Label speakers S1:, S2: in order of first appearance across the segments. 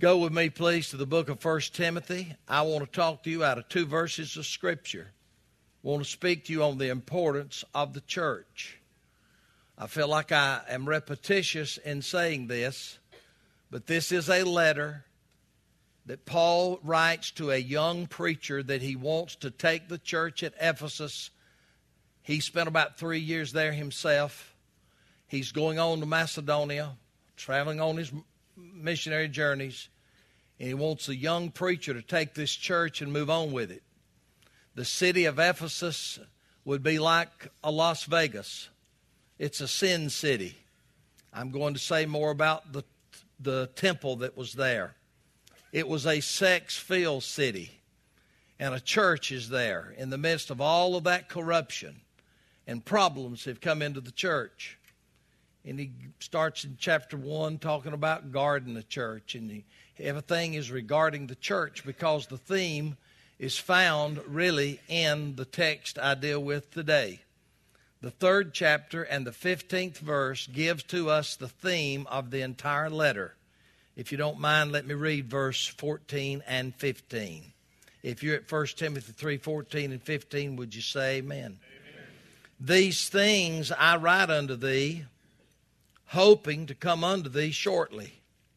S1: Go with me, please, to the book of 1 Timothy. I want to talk to you out of 2 verses of Scripture. I want to speak to you on the importance of the church. I feel like I am repetitious in saying this, but this is a letter that Paul writes to a young preacher that he wants to take the church at Ephesus. He spent about 3 years there himself. He's going on to Macedonia, traveling on his missionary journeys, and he wants a young preacher to take this church and move on with it. The city of Ephesus would be like a Las Vegas. It's a sin city. I'm going to say more about the temple that was there. It was a sex-filled city, and a church is there in the midst of all of that corruption, and problems have come into the church. And he starts in chapter 1 talking about guarding the church, and everything is regarding the church because the theme is found really in the text I deal with today. The 3rd chapter and the 15th verse gives to us the theme of the entire letter. If you don't mind, let me read verse 14 and 15. If you're at 1 Timothy 3:14 and 15, would you say amen? Amen. These things I write unto thee, hoping to come unto thee shortly.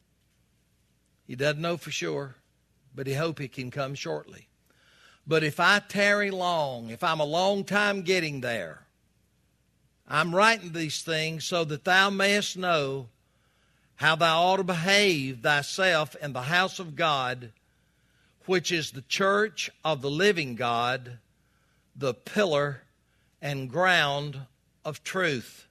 S1: He doesn't know for sure, but he hopes he can come shortly. But if I tarry long, if I'm a long time getting there, I'm writing these things so that thou mayest know how thou ought to behave thyself in the house of God, which is the church of the living God, the pillar and ground of truth.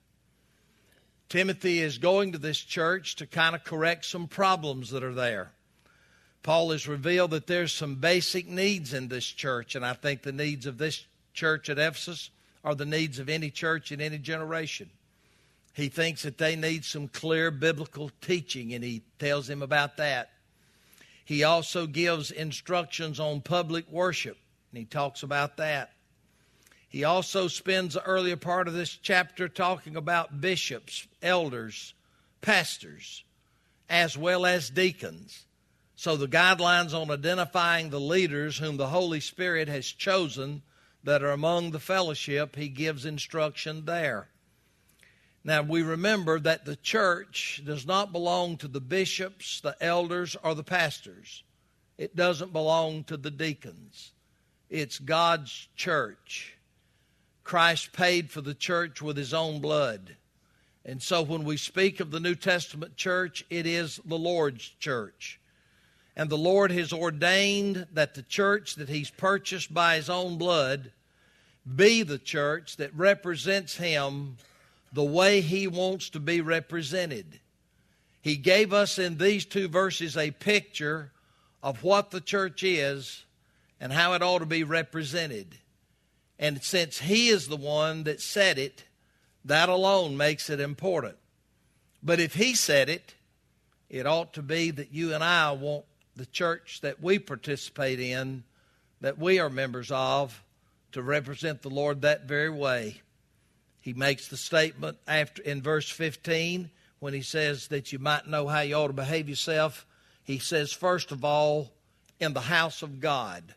S1: Timothy is going to this church to kind of correct some problems that are there. Paul has revealed that there's some basic needs in this church, and I think the needs of this church at Ephesus are the needs of any church in any generation. He thinks that they need some clear biblical teaching, and he tells him about that. He also gives instructions on public worship, and he talks about that. He also spends the earlier part of this chapter talking about bishops, elders, pastors, as well as deacons. So the guidelines on identifying the leaders whom the Holy Spirit has chosen that are among the fellowship, he gives instruction there. Now, we remember that the church does not belong to the bishops, the elders, or the pastors. It doesn't belong to the deacons. It's God's church. Christ paid for the church with his own blood. And so when we speak of the New Testament church, it is the Lord's church. And the Lord has ordained that the church that he's purchased by his own blood be the church that represents him the way he wants to be represented. He gave us in these 2 verses a picture of what the church is and how it ought to be represented. And since he is the one that said it, that alone makes it important. But if he said it, it ought to be that you and I want the church that we participate in, that we are members of, to represent the Lord that very way. He makes the statement after in verse 15 when he says that you might know how you ought to behave yourself. He says, first of all, in the house of God.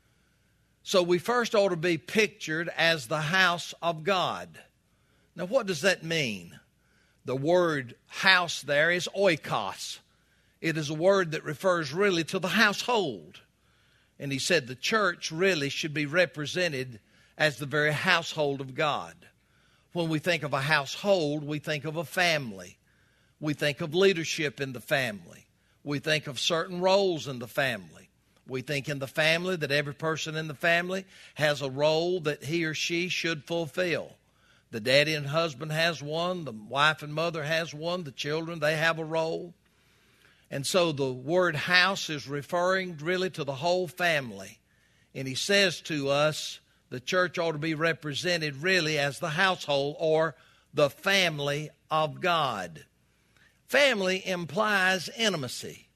S1: So we first ought to be pictured as the house of God. Now, what does that mean? The word house there is oikos. It is a word that refers really to the household. And he said the church really should be represented as the very household of God. When we think of a household, we think of a family. We think of leadership in the family. We think of certain roles in the family. We think in the family that every person in the family has a role that he or she should fulfill. The daddy and husband has one. The wife and mother has one. The children, they have a role. And so the word house is referring really to the whole family. And he says to us, the church ought to be represented really as the household or the family of God. Family implies intimacy.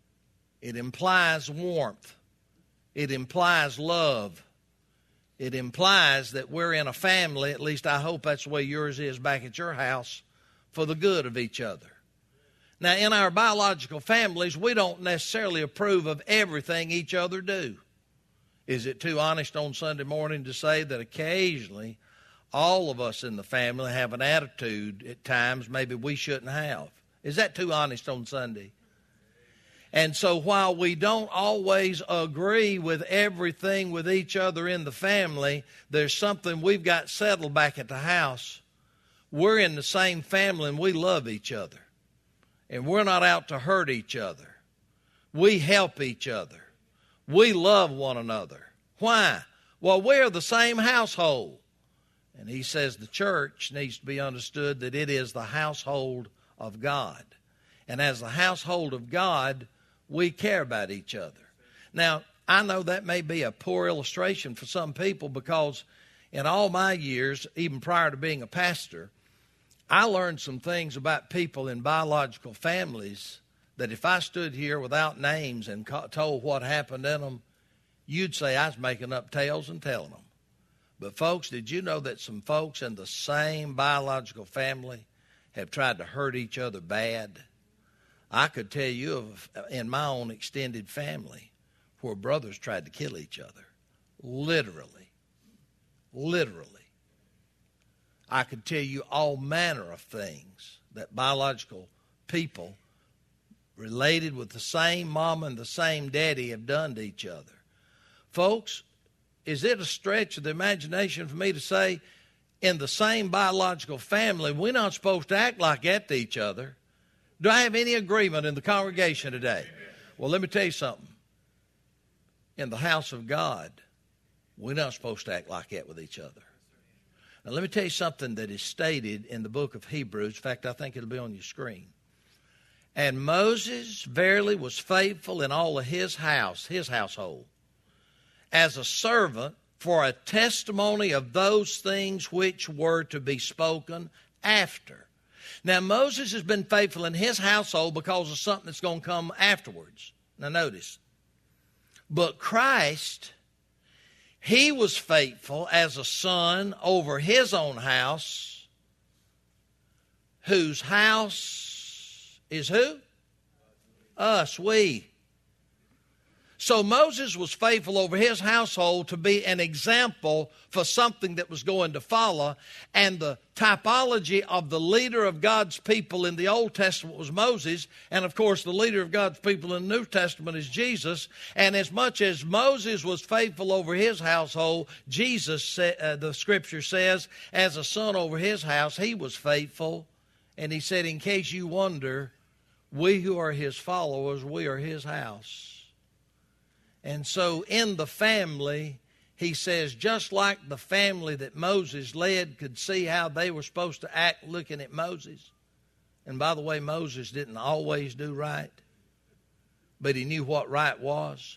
S1: It implies warmth. It implies love. It implies that we're in a family, at least I hope that's the way yours is back at your house, for the good of each other. Now, in our biological families, we don't necessarily approve of everything each other do. Is it too honest on Sunday morning to say that occasionally all of us in the family have an attitude at times maybe we shouldn't have? Is that too honest on Sunday? And so while we don't always agree with everything with each other in the family, there's something we've got settled back at the house. We're in the same family and we love each other. And we're not out to hurt each other. We help each other. We love one another. Why? Well, we're the same household. And he says the church needs to be understood that it is the household of God. And as the household of God, we care about each other. Now, I know that may be a poor illustration for some people because in all my years, even prior to being a pastor, I learned some things about people in biological families that if I stood here without names and told what happened in them, you'd say I was making up tales and telling them. But folks, did you know that some folks in the same biological family have tried to hurt each other bad? I could tell you of, in my own extended family, where brothers tried to kill each other. Literally. Literally. I could tell you all manner of things that biological people related with the same mama and the same daddy have done to each other. Folks, is it a stretch of the imagination for me to say in the same biological family, we're not supposed to act like that to each other? Do I have any agreement in the congregation today? Well, let me tell you something. In the house of God, we're not supposed to act like that with each other. Now, let me tell you something that is stated in the book of Hebrews. In fact, I think it'll be on your screen. And Moses verily was faithful in all of his house, his household, as a servant for a testimony of those things which were to be spoken after. Now, Moses has been faithful in his household because of something that's going to come afterwards. Now, notice. But Christ, he was faithful as a son over his own house, whose house is who? Us, we. So Moses was faithful over his household to be an example for something that was going to follow. And the typology of the leader of God's people in the Old Testament was Moses. And, of course, the leader of God's people in the New Testament is Jesus. And as much as Moses was faithful over his household, Jesus, the Scripture says, as a son over his house, he was faithful. And he said, in case you wonder, we who are his followers, we are his house. And so in the family, he says, just like the family that Moses led could see how they were supposed to act looking at Moses. And by the way, Moses didn't always do right, but he knew what right was.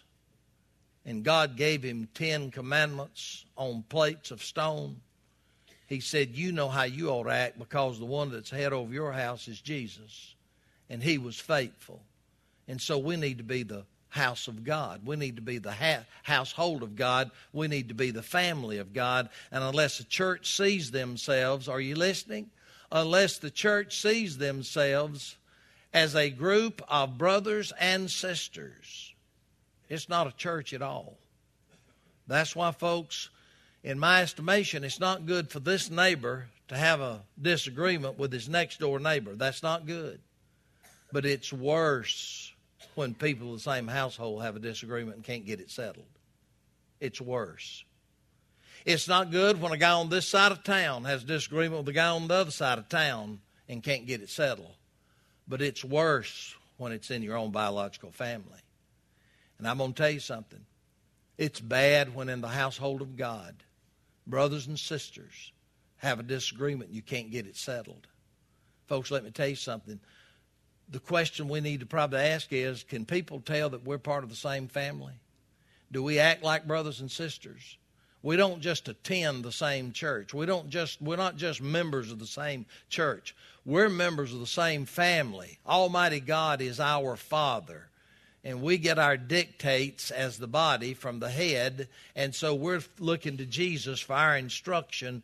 S1: And God gave him 10 commandments on plates of stone. He said, you know how you ought to act because the one that's head over your house is Jesus. And he was faithful. And so we need to be the house of God. We need to be the household of God. We need to be the family of God. And unless the church sees themselves, are you listening? Unless the church sees themselves as a group of brothers and sisters, it's not a church at all. That's why, folks, in my estimation, it's not good for this neighbor to have a disagreement with his next door neighbor. That's not good. But it's worse when people in the same household have a disagreement and can't get it settled. It's worse. It's not good when a guy on this side of town has a disagreement with a guy on the other side of town and can't get it settled. But it's worse when it's in your own biological family. And I'm going to tell you something. It's bad when in the household of God, brothers and sisters have a disagreement and you can't get it settled. Folks, let me tell you something. The question we need to probably ask is, can people tell that we're part of the same family? Do we act like brothers and sisters? We don't just attend the same church. We're not just members of the same church. We're members of the same family. Almighty God is our Father. And we get our dictates as the body from the head. And so we're looking to Jesus for our instruction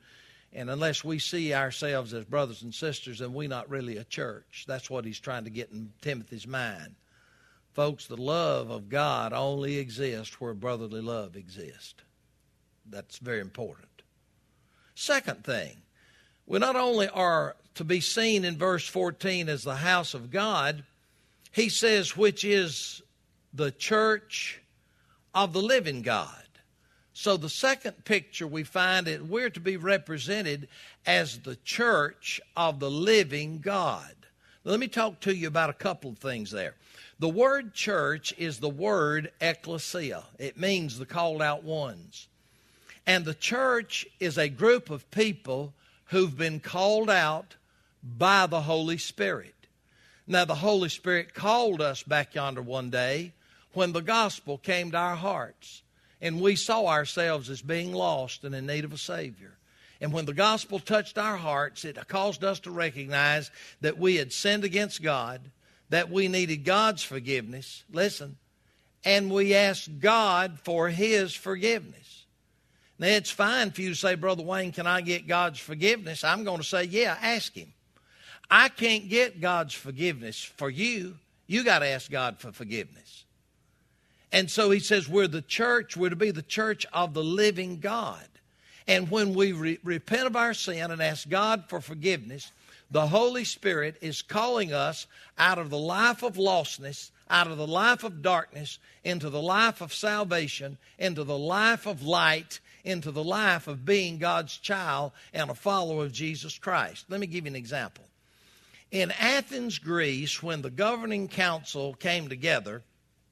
S1: And unless we see ourselves as brothers and sisters, then we're not really a church. That's what he's trying to get in Timothy's mind. Folks, the love of God only exists where brotherly love exists. That's very important. Second thing, we not only are to be seen in verse 14 as the house of God, he says, which is the church of the living God. So the second picture we find that we're to be represented as the church of the living God. Now, let me talk to you about a couple of things there. The word church is the word ecclesia. It means the called out ones. And the church is a group of people who've been called out by the Holy Spirit. Now, the Holy Spirit called us back yonder one day when the gospel came to our hearts. And we saw ourselves as being lost and in need of a Savior. And when the gospel touched our hearts, it caused us to recognize that we had sinned against God, that we needed God's forgiveness. Listen, and we asked God for His forgiveness. Now, it's fine for you to say, Brother Wayne, can I get God's forgiveness? I'm going to say, yeah, ask Him. I can't get God's forgiveness for you. You got to ask God for forgiveness. And so he says we're the church, we're to be the church of the living God. And when we repent of our sin and ask God for forgiveness, the Holy Spirit is calling us out of the life of lostness, out of the life of darkness, into the life of salvation, into the life of light, into the life of being God's child and a follower of Jesus Christ. Let me give you an example. In Athens, Greece, when the governing council came together,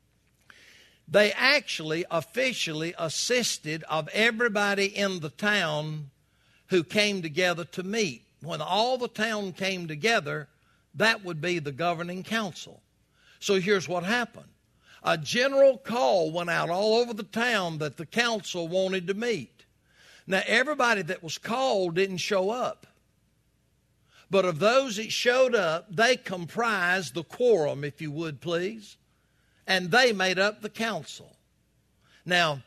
S1: they actually officially assisted of everybody in the town who came together to meet. When all the town came together, that would be the governing council. So here's what happened. A general call went out all over the town that the council wanted to meet. Now, everybody that was called didn't show up. But of those that showed up, they comprised the quorum, if you would, please. And they made up the council. Now,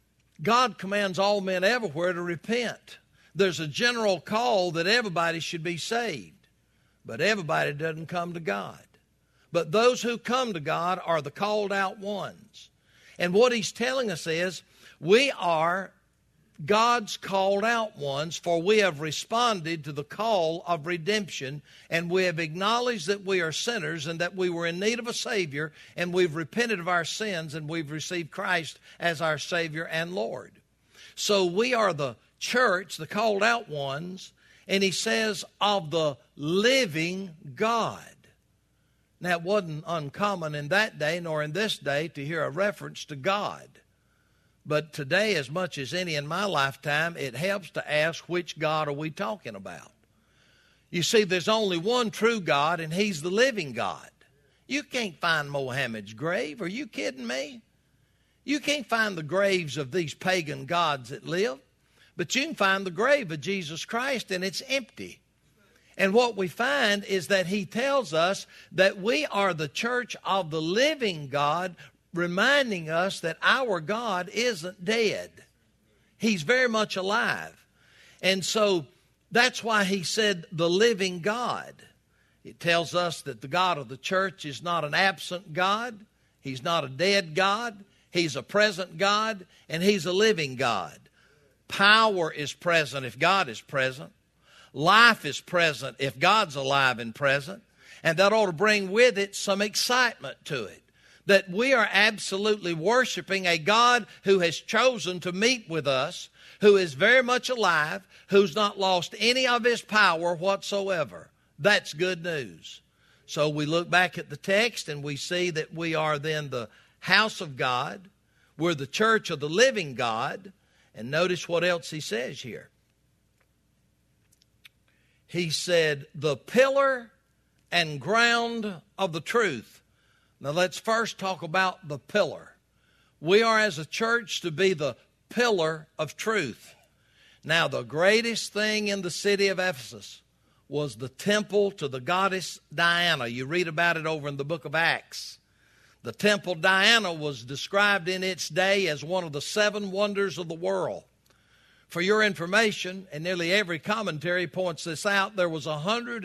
S1: God commands all men everywhere to repent. There's a general call that everybody should be saved. But everybody doesn't come to God. But those who come to God are the called out ones. And what he's telling us is, we are God's called out ones, for we have responded to the call of redemption, and we have acknowledged that we are sinners and that we were in need of a Savior, and we've repented of our sins, and we've received Christ as our Savior and Lord. So we are the church, the called out ones, and he says, of the living God. Now, it wasn't uncommon in that day nor in this day to hear a reference to God. But today, as much as any in my lifetime, it helps to ask, which God are we talking about? You see, there's only one true God, and He's the living God. You can't find Mohammed's grave. Are you kidding me? You can't find the graves of these pagan gods that live. But you can find the grave of Jesus Christ, and it's empty. And what we find is that He tells us that we are the church of the living God, reminding us that our God isn't dead. He's very much alive. And so that's why he said the living God. It tells us that the God of the church is not an absent God. He's not a dead God. He's a present God, and He's a living God. Power is present if God is present. Life is present if God's alive and present. And that ought to bring with it some excitement to it. That we are absolutely worshiping a God who has chosen to meet with us, who is very much alive, who's not lost any of His power whatsoever. That's good news. So we look back at the text and we see that we are then the house of God. We're the church of the living God. And notice what else he says here. He said, the pillar and ground of the truth. Now let's first talk about the pillar. We are as a church to be the pillar of truth. Now the greatest thing in the city of Ephesus was the temple to the goddess Diana. You read about it over in the book of Acts. The temple Diana was described in its day as one of the 7 wonders of the world. For your information, and nearly every commentary points this out, there was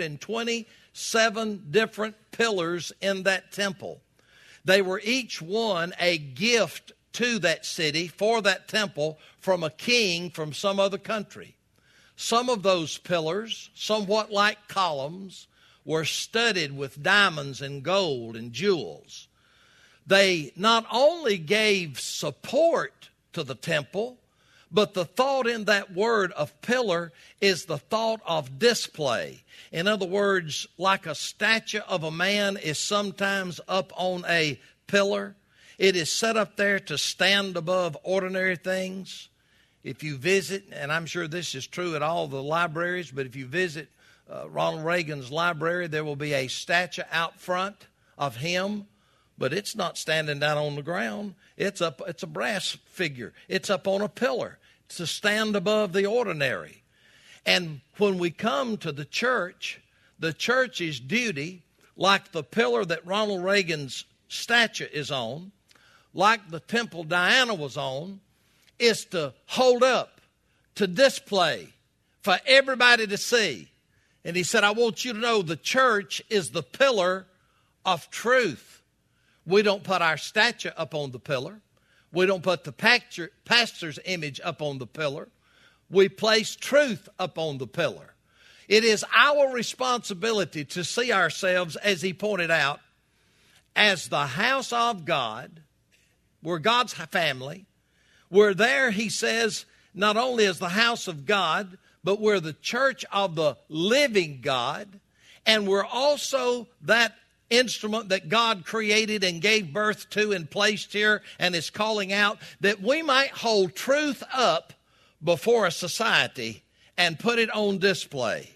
S1: 127 different pillars in that temple. They were each one a gift to that city for that temple from a king from some other country. Some of those pillars, somewhat like columns, were studded with diamonds and gold and jewels. They not only gave support to the temple, but the thought in that word of pillar is the thought of display. In other words, like a statue of a man is sometimes up on a pillar, it is set up there to stand above ordinary things. If you visit, and I'm sure this is true at all the libraries, but if you visit Ronald Reagan's library, there will be a statue out front of him, but it's not standing down on the ground. It's a brass figure. It's up on a pillar to stand above the ordinary. And when we come to the church's duty, like the pillar that Ronald Reagan's statue is on, like the temple Diana was on, is to hold up, to display, for everybody to see. And he said, I want you to know the church is the pillar of truth. We don't put our statue up on the pillar. We don't put the pastor's image up on the pillar. We place truth up on the pillar. It is our responsibility to see ourselves, as he pointed out, as the house of God. We're God's family. We're there, he says, not only as the house of God, but we're the church of the living God. And we're also that instrument that God created and gave birth to and placed here and is calling out, that we might hold truth up before a society and put it on display.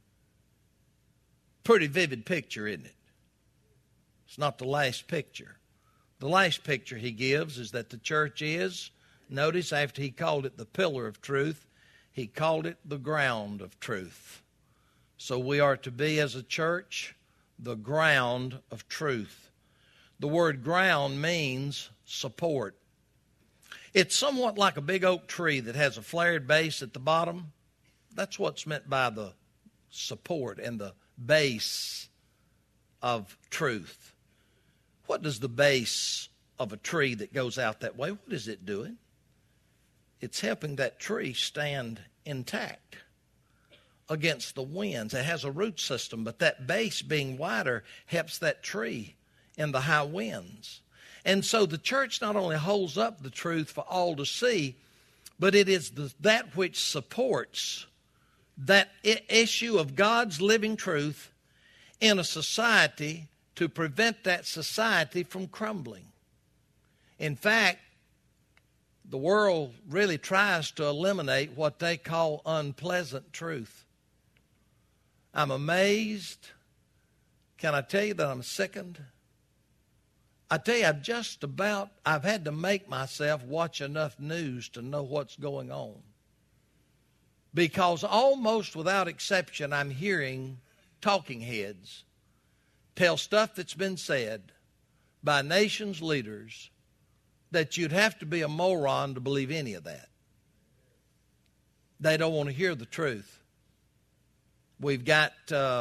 S1: Pretty vivid picture, isn't it? It's not the last picture. The last picture he gives is that the church is, notice after he called it the pillar of truth, he called it the ground of truth. So we are to be, as a church, the ground of truth. The word ground means support. It's somewhat like a big oak tree that has a flared base at the bottom. That's what's meant by the support and the base of truth. What does the base of a tree that goes out that way, what is it doing? It's helping that tree stand intact against the winds. It has a root system, but that base being wider helps that tree in the high winds. And so the church not only holds up the truth for all to see, but it is that which supports that issue of God's living truth in a society to prevent that society from crumbling. In fact, the world really tries to eliminate what they call unpleasant truth. I'm amazed. Can I tell you that I'm sickened? I tell you, I've had to make myself watch enough news to know what's going on. Because almost without exception, I'm hearing talking heads tell stuff that's been said by nations' leaders that you'd have to be a moron to believe any of that. They don't want to hear the truth. We've got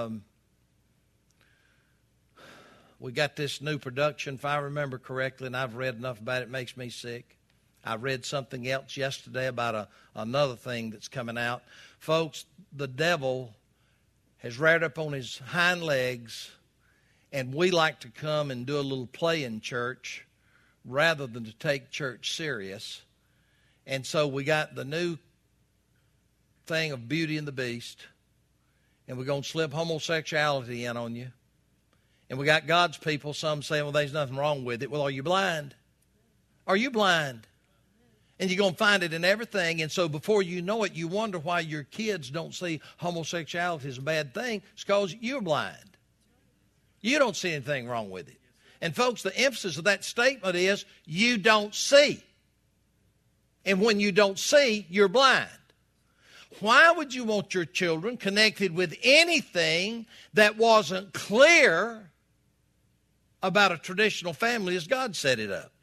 S1: this new production, if I remember correctly, and I've read enough about it, it makes me sick. I read something else yesterday about another thing that's coming out. Folks, the devil has reared up on his hind legs, and we like to come and do a little play in church rather than to take church serious. And so we got the new thing of Beauty and the Beast, and we're going to slip homosexuality in on you. And we got God's people, some saying, well, there's nothing wrong with it. Well, are you blind? Are you blind? And you're going to find it in everything. And so before you know it, you wonder why your kids don't see homosexuality as a bad thing. It's because you're blind. You don't see anything wrong with it. And folks, the emphasis of that statement is you don't see. And when you don't see, you're blind. Why would you want your children connected with anything that wasn't clear about a traditional family as God set it up?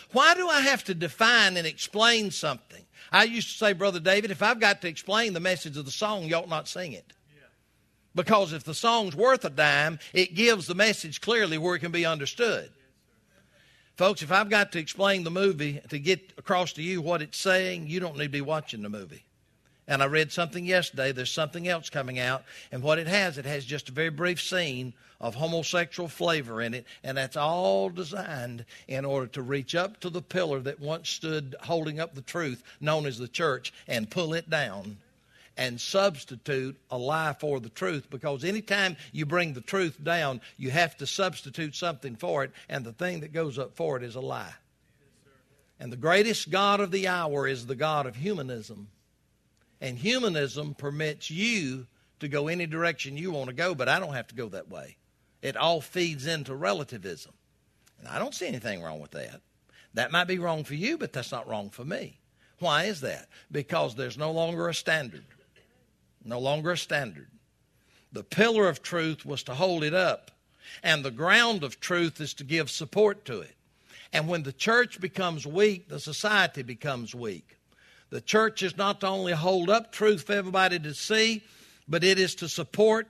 S1: Why do I have to define and explain something? I used to say, Brother David, if I've got to explain the message of the song, you ought not sing it. Because if the song's worth a dime, it gives the message clearly where it can be understood. Folks, if I've got to explain the movie to get across to you what it's saying, you don't need to be watching the movie. And I read something yesterday. There's something else coming out. And what it has just a very brief scene of homosexual flavor in it. And that's all designed in order to reach up to the pillar that once stood holding up the truth, known as the church, and pull it down and substitute a lie for the truth. Because anytime you bring the truth down, you have to substitute something for it. And the thing that goes up for it is a lie. And the greatest God of the hour is the God of humanism. And humanism permits you to go any direction you want to go, but I don't have to go that way. It all feeds into relativism. And I don't see anything wrong with that. That might be wrong for you, but that's not wrong for me. Why is that? Because there's no longer a standard. No longer a standard. The pillar of truth was to hold it up, and the ground of truth is to give support to it. And when the church becomes weak, the society becomes weak. The church is not to only hold up truth for everybody to see, but it is to support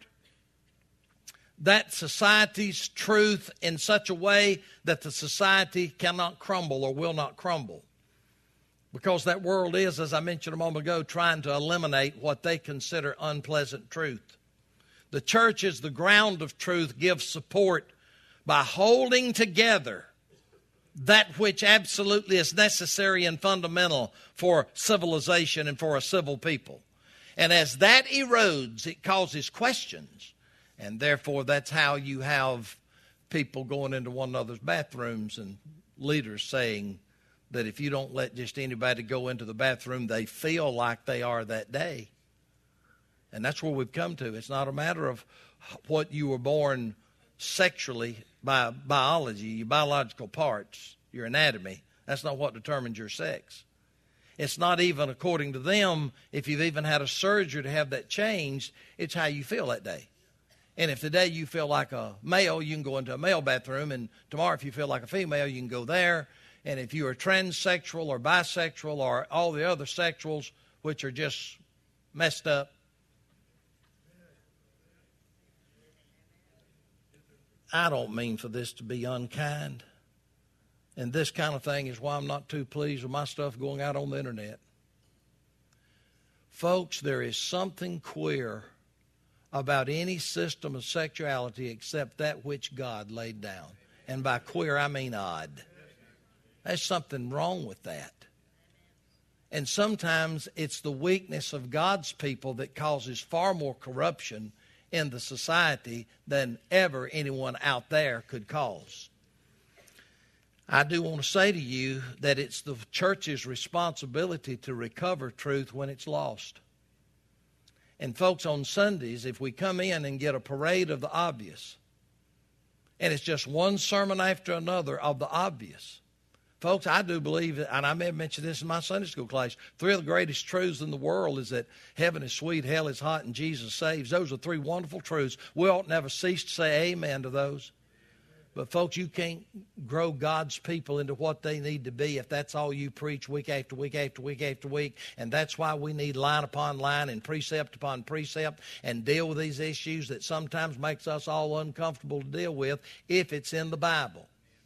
S1: that society's truth in such a way that the society cannot crumble or will not crumble. Because that world is, as I mentioned a moment ago, trying to eliminate what they consider unpleasant truth. The church is the ground of truth, gives support by holding together that which absolutely is necessary and fundamental for civilization and for a civil people. And as that erodes, it causes questions. And therefore, that's how you have people going into one another's bathrooms and leaders saying that if you don't let just anybody go into the bathroom, they feel like they are that day. And that's where we've come to. It's not a matter of what you were born sexually by biology, your biological parts, your anatomy. That's not what determines your sex. It's not even according to them, if you've even had a surgery to have that changed, it's how you feel that day. And if today you feel like a male, you can go into a male bathroom, and tomorrow if you feel like a female, you can go there. And if you are transsexual or bisexual or all the other sexuals, which are just messed up, I don't mean for this to be unkind. And this kind of thing is why I'm not too pleased with my stuff going out on the internet. Folks, there is something queer about any system of sexuality except that which God laid down. And by queer, I mean odd. There's something wrong with that. And sometimes it's the weakness of God's people that causes far more corruption in the society than ever anyone out there could cause. I do want to say to you that it's the church's responsibility to recover truth when it's lost. And folks, on Sundays, if we come in and get a parade of the obvious, and it's just one sermon after another of the obvious, folks, I do believe, and I may have mentioned this in my Sunday school class, three of the greatest truths in the world is that heaven is sweet, hell is hot, and Jesus saves. Those are three wonderful truths. We ought never cease to say amen to those. But folks, you can't grow God's people into what they need to be if that's all you preach week after week after week after week. And that's why we need line upon line and precept upon precept and deal with these issues that sometimes makes us all uncomfortable to deal with if it's in the Bible.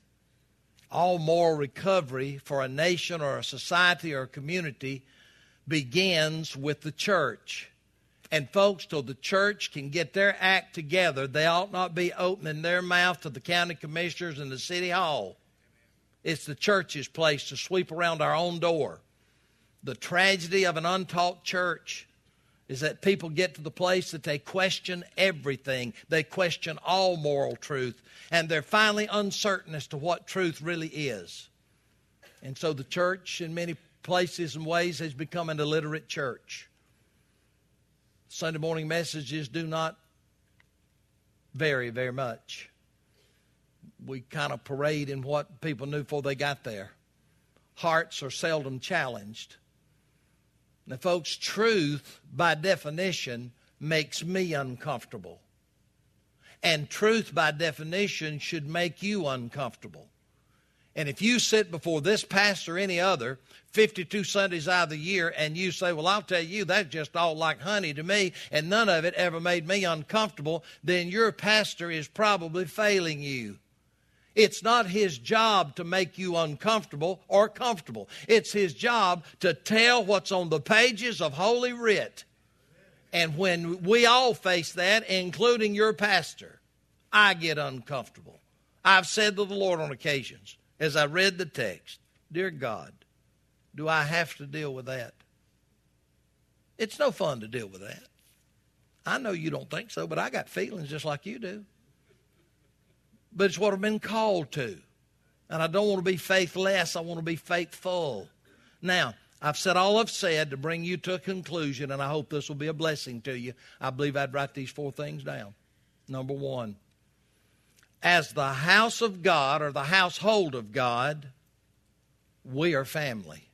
S1: All moral recovery for a nation or a society or a community begins with the church. And folks, till the church can get their act together, they ought not be opening their mouth to the county commissioners and the city hall. It's the church's place to sweep around our own door. The tragedy of an untaught church is that people get to the place that they question everything. They question all moral truth. And they're finally uncertain as to what truth really is. And so the church, in many places and ways, has become an illiterate church. Sunday morning messages do not vary very much. We kind of parade in what people knew before they got there. Hearts are seldom challenged. Now, folks, truth, by definition, makes me uncomfortable. And truth, by definition, should make you uncomfortable. And if you sit before this pastor or any other 52 Sundays out of the year and you say, well, I'll tell you, that's just all like honey to me and none of it ever made me uncomfortable, then your pastor is probably failing you. It's not his job to make you uncomfortable or comfortable. It's his job to tell what's on the pages of Holy Writ. And when we all face that, including your pastor, I get uncomfortable. I've said to the Lord on occasions, as I read the text, dear God, do I have to deal with that? It's no fun to deal with that. I know you don't think so, but I got feelings just like you do. But it's what I've been called to. And I don't want to be faithless. I want to be faithful. Now, I've said all I've said to bring you to a conclusion, and I hope this will be a blessing to you. I believe I'd write these 4 things down. Number 1, as the house of God or the household of God, we are family.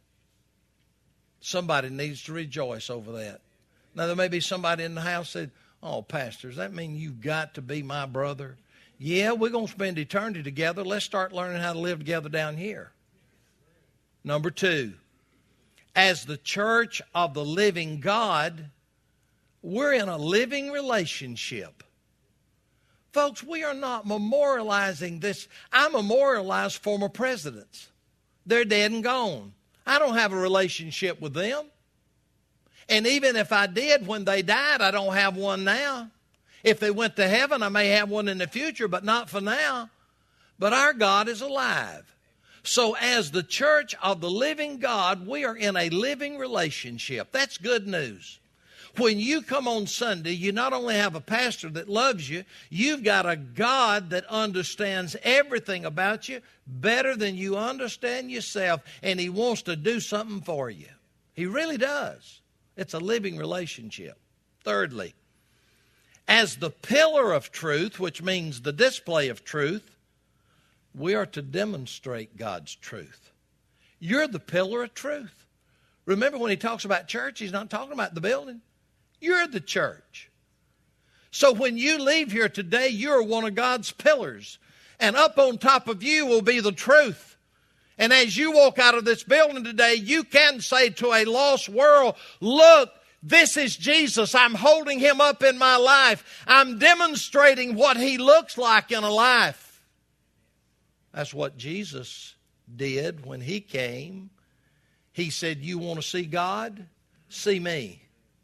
S1: Somebody needs to rejoice over that. Now, there may be somebody in the house that said, oh, pastor, does that mean you've got to be my brother? Yeah, we're going to spend eternity together. Let's start learning how to live together down here. Number 2, as the church of the living God, we're in a living relationship. Folks, we are not memorializing this. I memorialize former presidents. They're dead and gone. I don't have a relationship with them. And even if I did when they died, I don't have one now. If they went to heaven, I may have one in the future, but not for now. But our God is alive. So as the church of the living God, we are in a living relationship. That's good news. When you come on Sunday, you not only have a pastor that loves you, you've got a God that understands everything about you better than you understand yourself, and he wants to do something for you. He really does. It's a living relationship. Thirdly, as the pillar of truth, which means the display of truth, we are to demonstrate God's truth. You're the pillar of truth. Remember, when he talks about church, he's not talking about the building. You're the church. So when you leave here today, you're one of God's pillars. And up on top of you will be the truth. And as you walk out of this building today, you can say to a lost world, look, this is Jesus. I'm holding him up in my life. I'm demonstrating what he looks like in a life. That's what Jesus did when he came. He said, you want to see God? See me.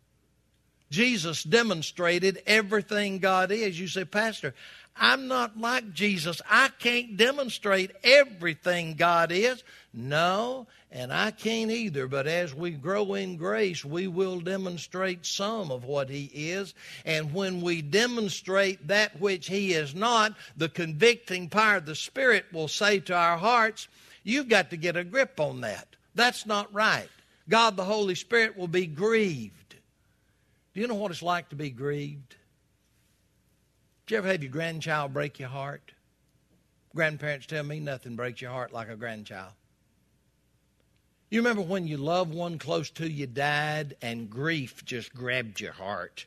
S1: Jesus demonstrated everything God is. You say, Pastor, I'm not like Jesus. I can't demonstrate everything God is. No, and I can't either. But as we grow in grace, we will demonstrate some of what he is. And when we demonstrate that which he is not, the convicting power of the Spirit will say to our hearts, you've got to get a grip on that. That's not right. God the Holy Spirit will be grieved. Do you know what it's like to be grieved? Did you ever have your grandchild break your heart? Grandparents tell me nothing breaks your heart like a grandchild. You remember when your loved one close to you died and grief just grabbed your heart?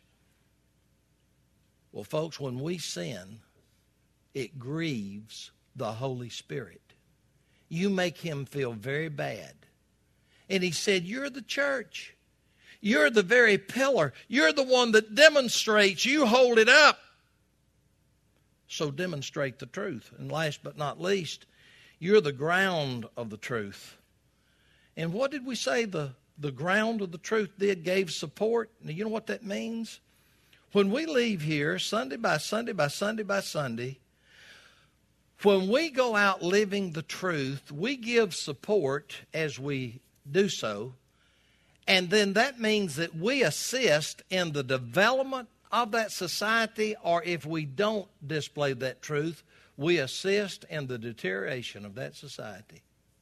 S1: Well, folks, when we sin, it grieves the Holy Spirit. You make him feel very bad. And he said, you're the church. You're the very pillar. You're the one that demonstrates. You hold it up. So demonstrate the truth. And last but not least, you're the ground of the truth. And what did we say the ground of the truth did? Gave support. Now, you know what that means? When we leave here, Sunday by Sunday by Sunday by Sunday, when we go out living the truth, we give support as we do so. And then that means that we assist in the development of that society, or if we don't display that truth, we assist in the deterioration of that society.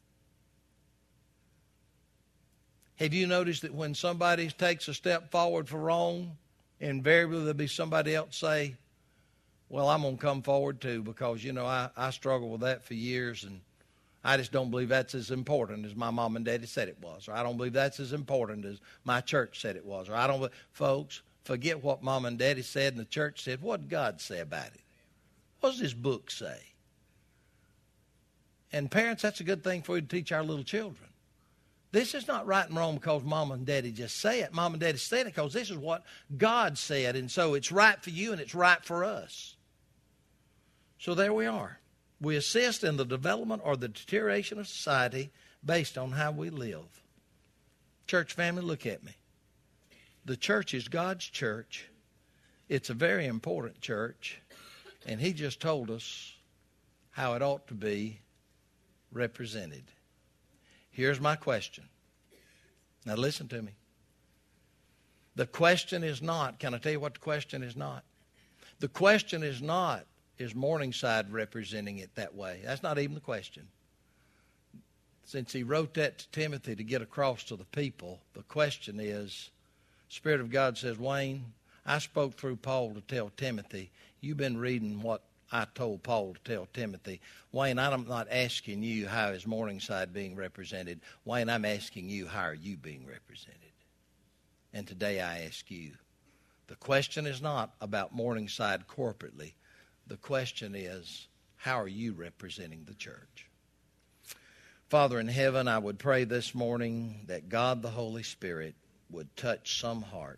S1: Have you noticed that when somebody takes a step forward for wrong, invariably there'll be somebody else say, well, I'm going to come forward too because, you know, I struggled with that for years and I just don't believe that's as important as my mom and daddy said it was. Or I don't believe that's as important as my church said it was. Or I don't, folks, forget what mom and daddy said and the church said. What did God say about it? What does this book say? And parents, that's a good thing for you to teach our little children. This is not right and wrong because mom and daddy just say it. Mom and daddy say it because this is what God said. And so it's right for you and it's right for us. So there we are. We assist in the development or the deterioration of society based on how we live. Church family, look at me. The church is God's church. It's a very important church. And he just told us how it ought to be represented. Here's my question. Now listen to me. The question is not, can I tell you what the question is not? The question is not, is Morningside representing it that way? That's not even the question. Since he wrote that to Timothy to get across to the people, the question is, Spirit of God says, Wayne, I spoke through Paul to tell Timothy. You've been reading what I told Paul to tell Timothy. Wayne, I'm not asking you how is Morningside being represented. Wayne, I'm asking you, how are you being represented? And today I ask you. The question is not about Morningside corporately. The question is, how are you representing the church? Father in heaven, I would pray this morning that God the Holy Spirit would touch some heart,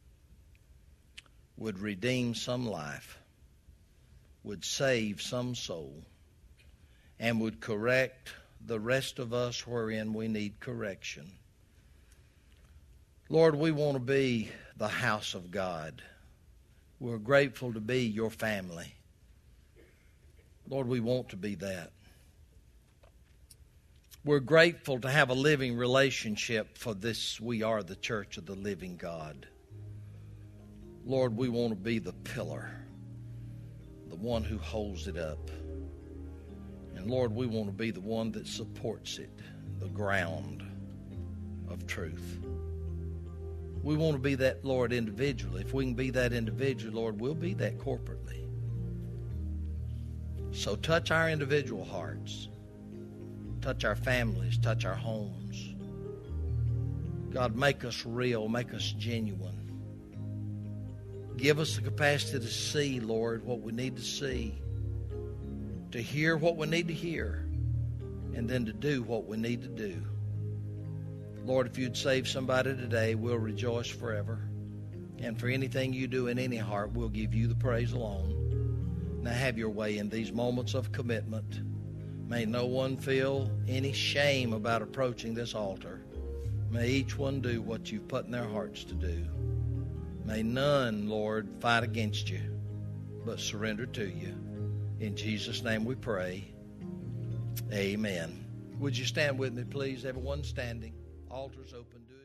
S1: would redeem some life, would save some soul, and would correct the rest of us wherein we need correction. Lord, we want to be the house of God. We're grateful to be your family. Lord, we want to be that. We're grateful to have a living relationship for this. We are the church of the living God. Lord, we want to be the pillar, the one who holds it up. And Lord, we want to be the one that supports it, the ground of truth. We want to be that, Lord, individually. If we can be that individually, Lord, we'll be that corporately. So touch our individual hearts. Touch our families. Touch our homes. God, make us real. Make us genuine. Give us the capacity to see, Lord, what we need to see. To hear what we need to hear. And then to do what we need to do. Lord, if you'd save somebody today, we'll rejoice forever. And for anything you do in any heart, we'll give you the praise alone. Now have your way in these moments of commitment. May no one feel any shame about approaching this altar. May each one do what you've put in their hearts to do. May none, Lord, fight against you, but surrender to you. In Jesus' name we pray. Amen. Would you stand with me, please? Everyone standing. Altars open.